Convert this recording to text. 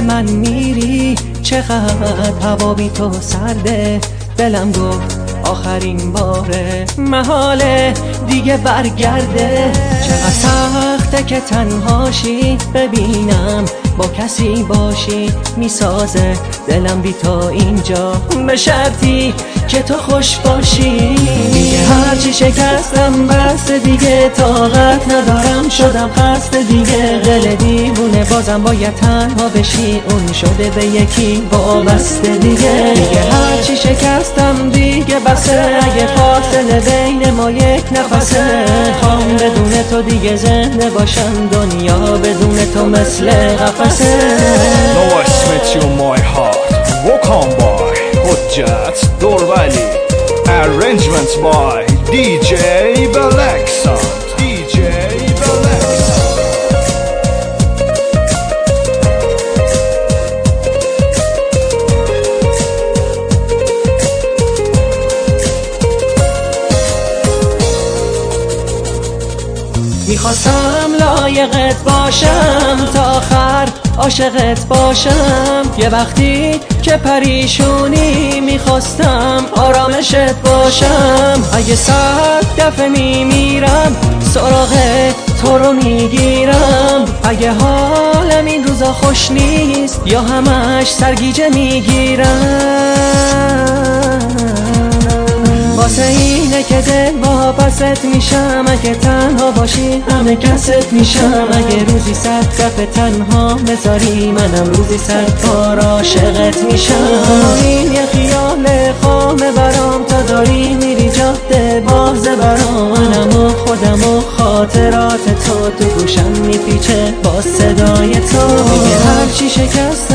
من میری چقدر هوا بی تو سرده، دلم گفت آخرین باره محاله دیگه برگرده. چقدر سخته که تنهاشی، ببینم با کسی باشی میسازه دلم بی تو اینجا، به شرطی که تو خوش باشی. دیگه هرچی شکستم بس دیگه، طاقت ندارم شدم خسته دیگه. دل دیوونه بازم باید تنها بشی، اون شده به یکی وابسته دیگه. دیگه هرچی شکستم دیگه بسه، اگه فاصله بین ما یک نفسه. خوام بدون تو دیگه زنده باشم، دنیا بدون تو مثل قفسه. Now I smit you my heart, walk on by حجت درولی. Arrangements by DJ Balaxon. DJ Balaxon. میخواستم لایقت باشم تا آخر عاشقت باشم، یه وقتی که پریشونی میخواستم آرامشت باشم. اگه 100 دفعه میمیرم سراغ تو رو میگیرم، اگه حالم این روزا خوش نیست یا همش سرگیجه میگیرم. واسه اینه که دل واپست میشم، اگه تنها باشی همه کست میشم. اگه روزی 100 دفعه تنها بذاری منم روزی 100 بار عاشقت میشم. این یه خیال خامه برام، تا داری میری جاده بازه برام. منم و خودم و خاطرات تو گوشم میپیچه با صدای تو. دیگه هرچی شکست